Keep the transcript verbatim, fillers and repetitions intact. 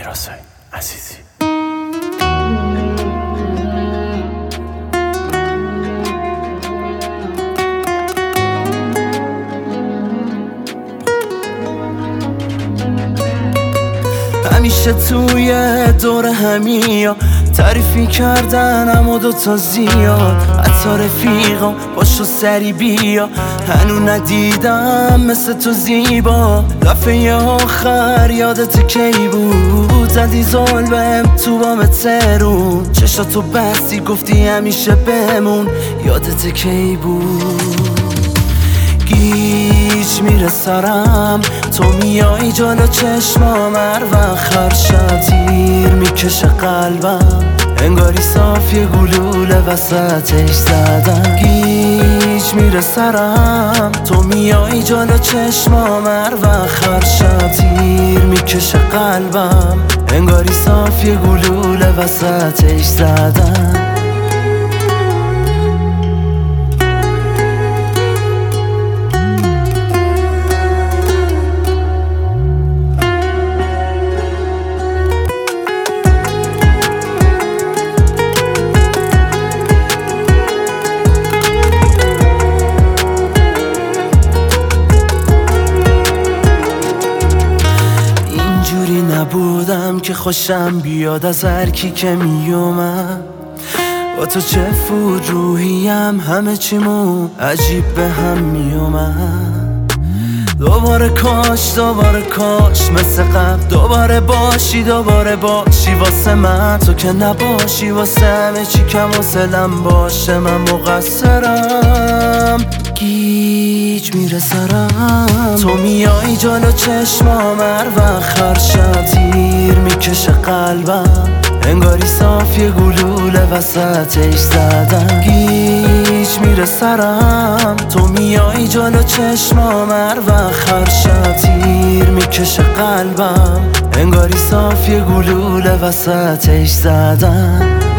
امیرحسین عزیزی. همیشه توی دور همیا تعریفی کردن اما دوتا زیاد، حتی رفیقام باشو سری بیا، هنو ندیدم مثل تو زیبا. دفعه آخر یادت کی بود؟ زدی ظلمم تو بام ترون، چشاتو بستی گفتی همیشه بمون، یادت کی بود؟ گیج میره سرم تو میای جلو چشمام، هر وقت هر شب تیر میکشه قلبم، انگاری صاف یه گلوله وسطش زدم. گیج میره سرم تو میای جلو چشمام، هر وقت هر شب تیر میکشه قلبم، انگاری صاف یه گلوله وسطش زدم. نبودم که خوشم بیاد از هر کی که میومد، با تو چه فود روحیم همه چیمون عجیب به هم میومد. دوباره کاش دوباره کاش مثل قبل دوباره باشی دوباره باشی واسه من، تو که نباشی واسه همه چی کم حوصله‌ام باشه، من مقصرم. گیج میره سرم تو میای جلو چشمام، هر وقت هر شب تیر میکشه قلبم، انگاری صاف یه گلوله وسطش زدم. گیج میره سرم تو میای جلو چشمام، هر وقت هر شب تیر میکشه قلبم، انگاری صاف یه گلوله وسطش زدم.